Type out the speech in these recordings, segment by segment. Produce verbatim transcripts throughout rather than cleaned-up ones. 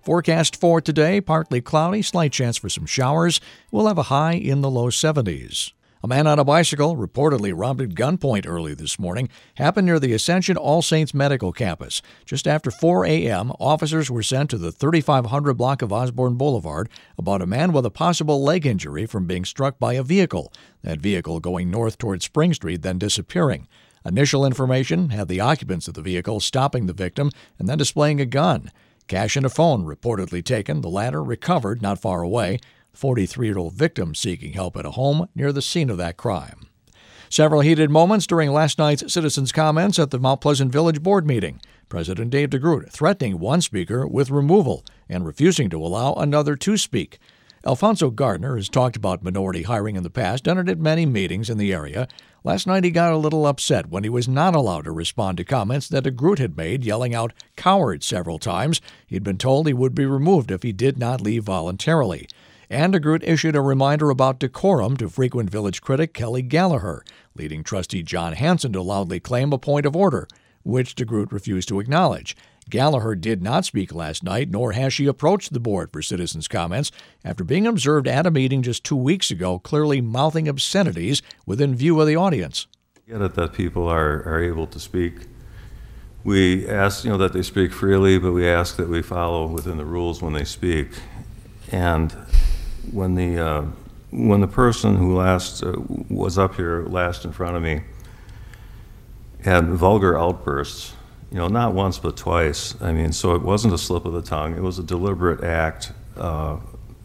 Forecast for today, partly cloudy, slight chance for some showers. We'll have a high in the low seventies. A man on a bicycle, reportedly robbed at gunpoint early this morning, happened near the Ascension All Saints Medical Campus. Just after four a.m., officers were sent to the thirty-five hundred block of Osborne Boulevard about a man with a possible leg injury from being struck by a vehicle. That vehicle going north toward Spring Street, then disappearing. Initial information had the occupants of the vehicle stopping the victim and then displaying a gun. Cash and a phone reportedly taken, the latter recovered not far away. The forty-three-year-old victim seeking help at a home near the scene of that crime. Several heated moments during last night's citizens' comments at the Mount Pleasant Village Board meeting. President Dave DeGroot threatening one speaker with removal and refusing to allow another to speak. Alfonso Gardner has talked about minority hiring in the past, done it at many meetings in the area. Last night he got a little upset when he was not allowed to respond to comments that DeGroot had made, yelling out "coward" several times. He'd been told he would be removed if he did not leave voluntarily. And DeGroot issued a reminder about decorum to frequent village critic Kelly Gallagher, leading trustee John Hanson to loudly claim a point of order, which DeGroot refused to acknowledge. Gallagher did not speak last night, nor has she approached the board for citizens' comments after being observed at a meeting just two weeks ago, clearly mouthing obscenities within view of the audience. Get it that people are, are able to speak. We ask, you know, that they speak freely, but we ask that we follow within the rules when they speak. And when the uh, when the person who last uh, was up here last in front of me had vulgar outbursts, you know, not once but twice. I mean, so it wasn't a slip of the tongue. It was a deliberate act uh,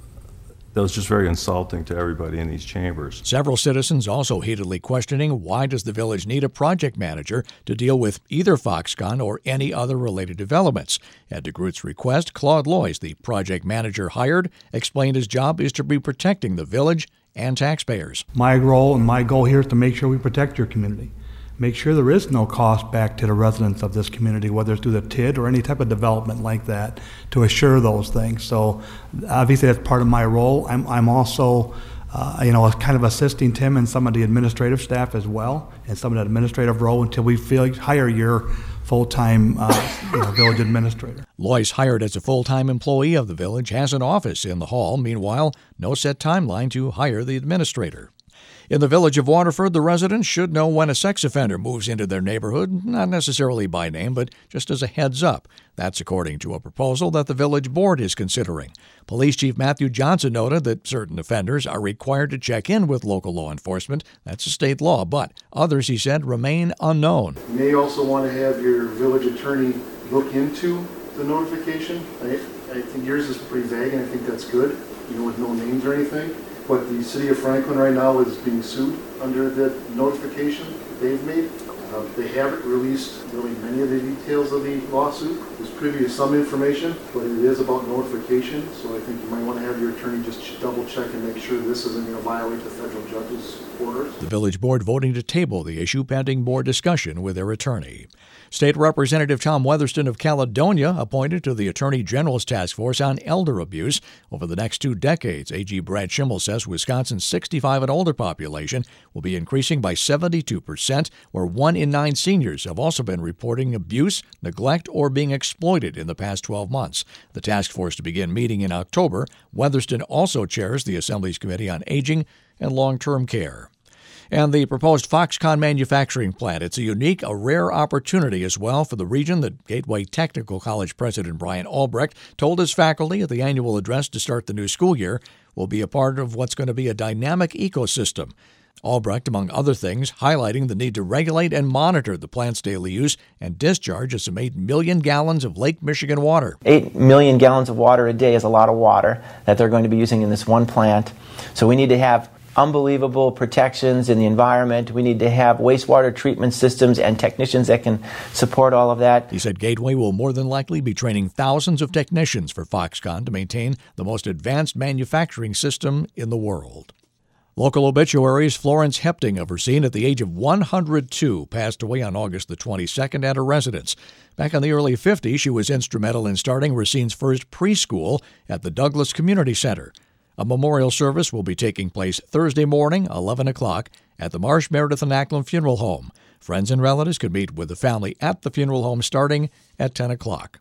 that was just very insulting to everybody in these chambers. Several citizens also heatedly questioning why does the village need a project manager to deal with either Foxconn or any other related developments. At DeGroot's request, Claude Loyce, the project manager hired, explained his job is to be protecting the village and taxpayers. My role and my goal here is to make sure we protect your community. Make sure there is no cost back to the residents of this community, whether it's through the T I D or any type of development like that, to assure those things. So obviously that's part of my role. I'm, I'm also, uh, you know, kind of assisting Tim and some of the administrative staff as well, and some of the administrative role until we feel hire your full-time uh, you know, village administrator. Loyce, hired as a full-time employee of the village, has an office in the hall. Meanwhile, no set timeline to hire the administrator. In the village of Waterford, the residents should know when a sex offender moves into their neighborhood, not necessarily by name, but just as a heads up. That's according to a proposal that the village board is considering. Police Chief Matthew Johnson noted that certain offenders are required to check in with local law enforcement. That's a state law, but others, he said, remain unknown. You may also want to have your village attorney look into the notification. I, I think yours is pretty vague, and I think that's good, you know, with no names or anything. But the city of Franklin right now is being sued under the notification that they've made. Uh, they haven't released really many of the details of the lawsuit. There's privy to some information, but it is about notification. So I think you might want to have your attorney just double check and make sure this isn't going to violate the federal judge's orders. The village board voting to table the issue pending more discussion with their attorney. State Representative Tom Weatherston of Caledonia appointed to the Attorney General's Task Force on Elder Abuse. Over the next two decades, A G Brad Schimmel says Wisconsin's sixty-five and older population will be increasing by seventy-two percent, where one in nine seniors have also been reporting abuse, neglect, or being exploited in the past twelve months. The task force to begin meeting in October. Weatherston also chairs the Assembly's Committee on Aging and Long-Term Care. And the proposed Foxconn manufacturing plant. It's a unique, a rare opportunity as well for the region that Gateway Technical College President Brian Albrecht told his faculty at the annual address to start the new school year will be a part of what's going to be a dynamic ecosystem. Albrecht, among other things, highlighting the need to regulate and monitor the plant's daily use and discharge of some eight million gallons of Lake Michigan water. eight million gallons of water a day is a lot of water that they're going to be using in this one plant. So we need to have unbelievable protections in the environment. We need to have wastewater treatment systems and technicians that can support all of that. He said Gateway will more than likely be training thousands of technicians for Foxconn to maintain the most advanced manufacturing system in the world. Local obituaries: Florence Hepting of Racine, at the age of one hundred two, passed away on August the twenty-second at her residence. Back in the early fifties, she was instrumental in starting Racine's first preschool at the Douglas Community Center. A memorial service will be taking place Thursday morning, eleven o'clock, at the Marsh, Meredith, and Acklam Funeral Home. Friends and relatives could meet with the family at the funeral home starting at ten o'clock.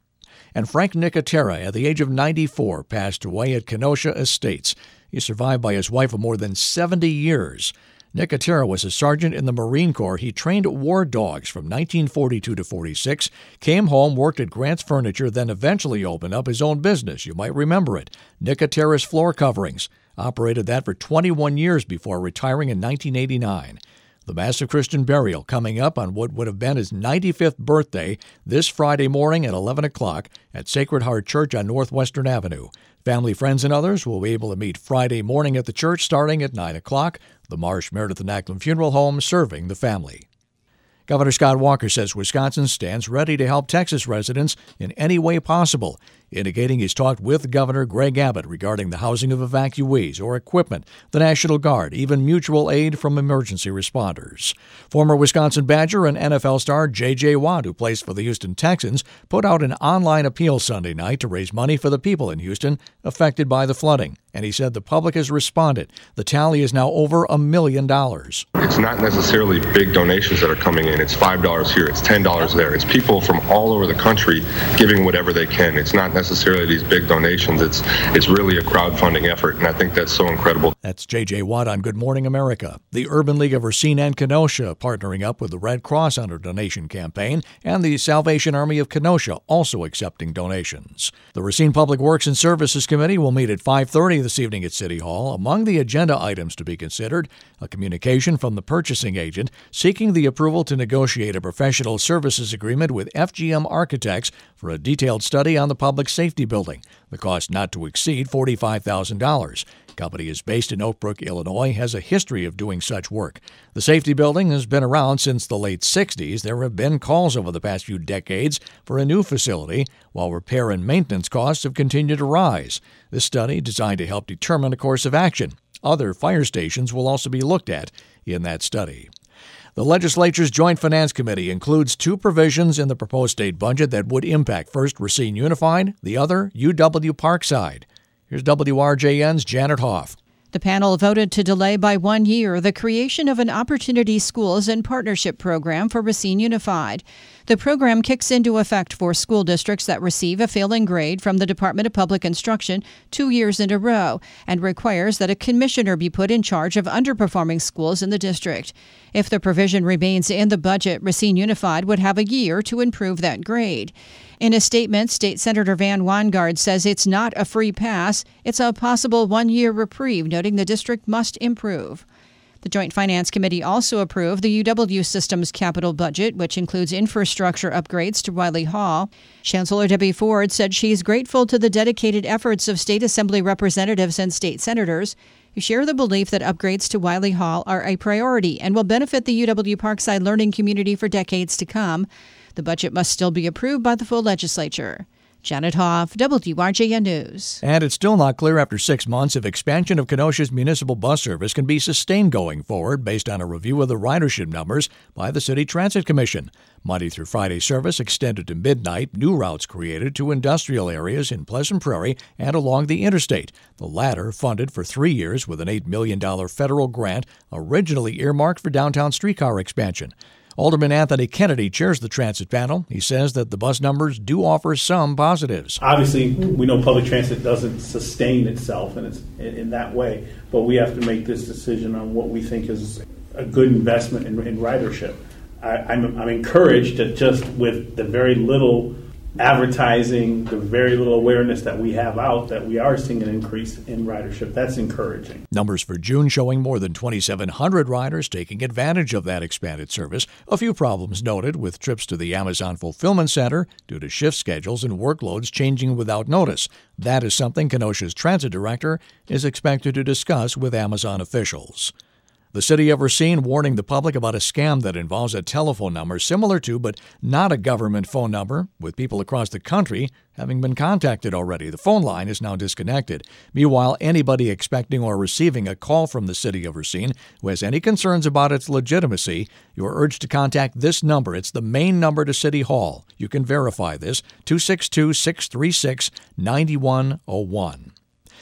And Frank Nicotera, at the age of ninety-four, passed away at Kenosha Estates. He's survived by his wife of more than seventy years. Nicotera was a sergeant in the Marine Corps. He trained war dogs from nineteen forty-two to forty-six, came home, worked at Grant's Furniture, then eventually opened up his own business. You might remember it, Nicotera's Floor Coverings. Operated that for twenty-one years before retiring in nineteen eighty-nine. The massive Christian burial coming up on what would have been his ninety-fifth birthday this Friday morning at eleven o'clock at Sacred Heart Church on Northwestern Avenue. Family, friends, and others will be able to meet Friday morning at the church starting at nine o'clock. The Marsh Meredith and Ackland Funeral Home serving the family. Governor Scott Walker says Wisconsin stands ready to help Texas residents in any way possible, indicating he's talked with Governor Greg Abbott regarding the housing of evacuees or equipment, the National Guard, even mutual aid from emergency responders. Former Wisconsin Badger and N F L star J J. Watt, who plays for the Houston Texans, put out an online appeal Sunday night to raise money for the people in Houston affected by the flooding. And he said the public has responded. The tally is now over a million dollars. It's not necessarily big donations that are coming in. It's five dollars here. It's ten dollars there. It's people from all over the country giving whatever they can. It's not necessarily these big donations. It's it's really a crowdfunding effort, and I think that's so incredible. That's J J. Watt on Good Morning America. The Urban League of Racine and Kenosha partnering up with the Red Cross on a donation campaign, and the Salvation Army of Kenosha also accepting donations. The Racine Public Works and Services Committee will meet at five thirty this evening at City Hall. Among the agenda items to be considered, a communication from the purchasing agent seeking the approval to negotiate a professional services agreement with F G M Architects for a detailed study on the public safety building. The cost not to exceed forty-five thousand dollars. The company is based in Oak Brook, Illinois, has a history of doing such work. The safety building has been around since the late sixties. There have been calls over the past few decades for a new facility, while repair and maintenance costs have continued to rise. This study designed to help determine a course of action. Other fire stations will also be looked at in that study. The legislature's Joint Finance Committee includes two provisions in the proposed state budget that would impact first Racine Unified, the other U W Parkside. Here's W R J N's Janet Hoff. The panel voted to delay by one year the creation of an Opportunity Schools and Partnership Program for Racine Unified. The program kicks into effect for school districts that receive a failing grade from the Department of Public Instruction two years in a row and requires that a commissioner be put in charge of underperforming schools in the district. If the provision remains in the budget, Racine Unified would have a year to improve that grade. In a statement, State Senator Van Wangard says it's not a free pass, it's a possible one-year reprieve, noting the district must improve. The Joint Finance Committee also approved the U W Systems capital budget, which includes infrastructure upgrades to Wiley Hall. Chancellor Debbie Ford said she's grateful to the dedicated efforts of state assembly representatives and state senators who share the belief that upgrades to Wiley Hall are a priority and will benefit the U W Parkside learning community for decades to come. The budget must still be approved by the full legislature. Janet Hoff, W R J N News. And it's still not clear after six months if expansion of Kenosha's municipal bus service can be sustained going forward based on a review of the ridership numbers by the City Transit Commission. Monday through Friday service extended to midnight, new routes created to industrial areas in Pleasant Prairie and along the interstate. The latter funded for three years with an eight million dollars federal grant originally earmarked for downtown streetcar expansion. Alderman Anthony Kennedy chairs the transit panel. He says that the bus numbers do offer some positives. Obviously, we know public transit doesn't sustain itself in, its, in that way, but we have to make this decision on what we think is a good investment in, in ridership. I, I'm, I'm encouraged that just with the very little advertising, the very little awareness that we have out, that we are seeing an increase in ridership. That's encouraging. Numbers for June showing more than twenty-seven hundred riders taking advantage of that expanded service. A few problems noted with trips to the Amazon Fulfillment Center due to shift schedules and workloads changing without notice. That is something Kenosha's transit director is expected to discuss with Amazon officials. The city of Racine warning the public about a scam that involves a telephone number similar to but not a government phone number, with people across the country having been contacted already. The phone line is now disconnected. Meanwhile, anybody expecting or receiving a call from the city of Racine who has any concerns about its legitimacy, you are urged to contact this number. It's the main number to City Hall. You can verify this, two six two, six three six, nine one zero one.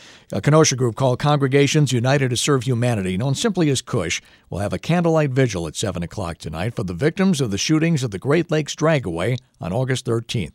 A Kenosha group called Congregations United to Serve Humanity, known simply as CUSH, will have a candlelight vigil at seven o'clock tonight for the victims of the shootings of the Great Lakes Dragaway on August thirteenth.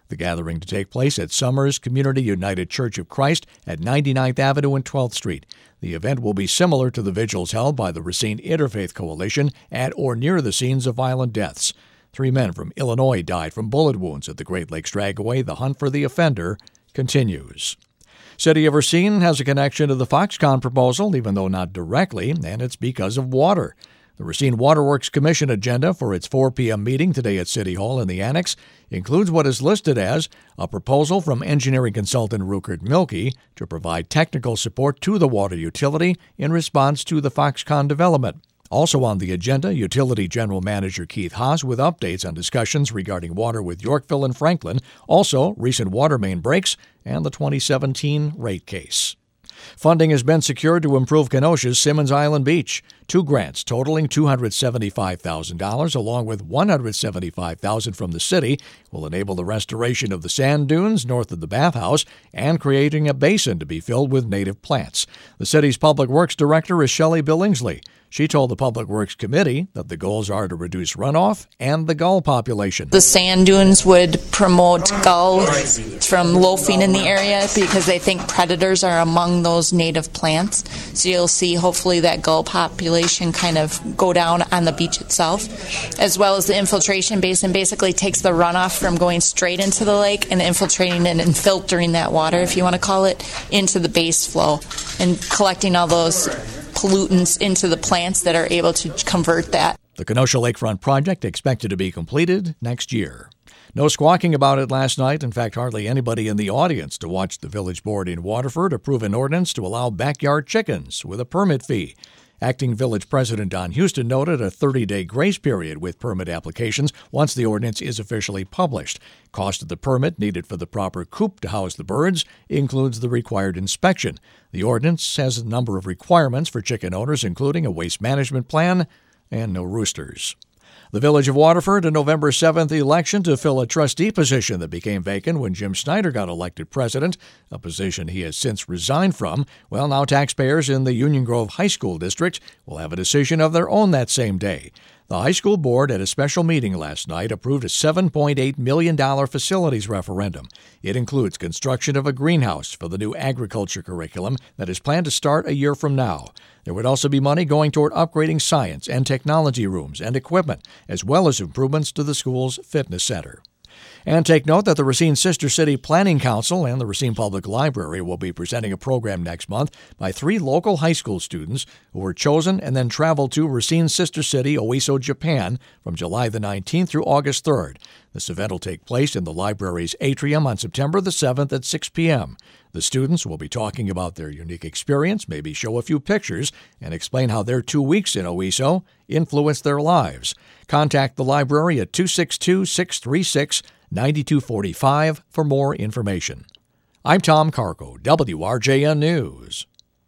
The gathering to take place at Summers Community United Church of Christ at ninety-ninth Avenue and twelfth Street. The event will be similar to the vigils held by the Racine Interfaith Coalition at or near the scenes of violent deaths. Three men from Illinois died from bullet wounds at the Great Lakes Dragway. The hunt for the offender continues. City of Racine has a connection to the Foxconn proposal, even though not directly, and it's because of water. The Racine Waterworks Commission agenda for its four p.m. meeting today at City Hall in the Annex includes what is listed as a proposal from engineering consultant Rukert Milke to provide technical support to the water utility in response to the Foxconn development. Also on the agenda, Utility General Manager Keith Haas with updates on discussions regarding water with Yorkville and Franklin, also recent water main breaks, and the twenty seventeen rate case. Funding has been secured to improve Kenosha's Simmons Island Beach. Two grants totaling two hundred seventy-five thousand dollars, along with one hundred seventy-five thousand dollars from the city, will enable the restoration of the sand dunes north of the bathhouse and creating a basin to be filled with native plants. The city's Public Works Director is Shelley Billingsley. She told the Public Works Committee that the goals are to reduce runoff and the gull population. The sand dunes would promote gulls from loafing in the area because they think predators are among those native plants. So you'll see hopefully that gull population kind of go down on the beach itself, as well as the infiltration basin basically takes the runoff from going straight into the lake and infiltrating it and filtering that water, if you want to call it, into the base flow and collecting all those pollutants into the plants that are able to convert that. The Kenosha Lakefront project expected to be completed next year. No squawking about it last night. In fact, hardly anybody in the audience to watch the village board in Waterford approve an ordinance to allow backyard chickens with a permit fee. Acting Village President Don Houston noted a thirty-day grace period with permit applications once the ordinance is officially published. Cost of the permit needed for the proper coop to house the birds includes the required inspection. The ordinance has a number of requirements for chicken owners, including a waste management plan and no roosters. The Village of Waterford, a November seventh election to fill a trustee position that became vacant when Jim Snyder got elected president, a position he has since resigned from. Well, now taxpayers in the Union Grove High School District will have a decision of their own that same day. The high school board at a special meeting last night approved a seven point eight million dollars facilities referendum. It includes construction of a greenhouse for the new agriculture curriculum that is planned to start a year from now. There would also be money going toward upgrading science and technology rooms and equipment, as well as improvements to the school's fitness center. And take note that the Racine Sister City Planning Council and the Racine Public Library will be presenting a program next month by three local high school students who were chosen and then traveled to Racine Sister City, Oiso, Japan from July the nineteenth through August third. This event will take place in the library's atrium on September the seventh at six p.m. The students will be talking about their unique experience, maybe show a few pictures, and explain how their two weeks in Oiso influenced their lives. Contact the library at two six two, six three six, nine two four five for more information. I'm Tom Carco, W R J N News.